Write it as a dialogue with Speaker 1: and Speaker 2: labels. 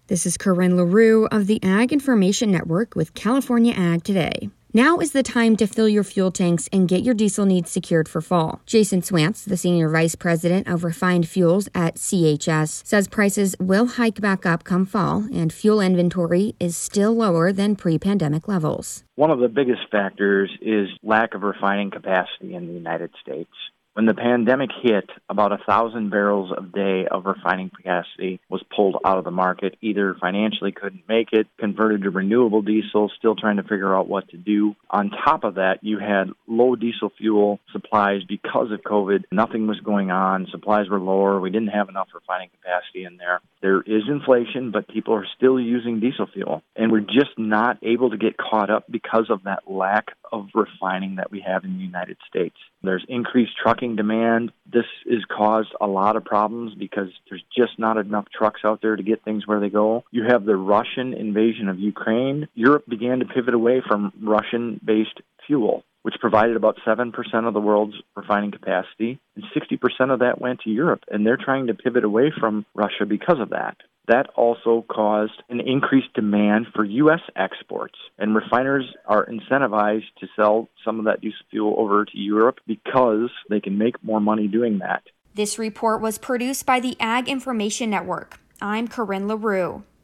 Speaker 1: This is Corinne LaRue of the Ag Information Network with California Ag Today. Now is the time to fill your fuel tanks and get your diesel needs secured for fall. Jason Swantz, the Senior Vice President of Refined Fuels at CHS, says prices will hike back up come fall and fuel inventory is still lower than pre-pandemic levels.
Speaker 2: One of the biggest factors is lack of refining capacity in the United States. When the pandemic hit, about 1,000 barrels a day of refining capacity was pulled out of the market. Either financially couldn't make it, converted to renewable diesel, still trying to figure out what to do. On top of that, you had low diesel fuel supplies because of COVID. Nothing was going on. Supplies were lower. We didn't have enough refining capacity in there. There is inflation, but people are still using diesel fuel. And we're just not able to get caught up because of that lack of refining that we have in the United States. There's increased trucking demand. This has caused a lot of problems because there's just not enough trucks out there to get things where they go. You have the Russian invasion of Ukraine. Europe began to pivot away from Russian-based fuel, which provided about 7% of the world's refining capacity, and 60% of that went to Europe, and they're trying to pivot away from Russia because of that. That also caused an increased demand for U.S. exports, and refiners are incentivized to sell some of that diesel fuel over to Europe because they can make more money doing that.
Speaker 1: This report was produced by the Ag Information Network. I'm Corinne LaRue.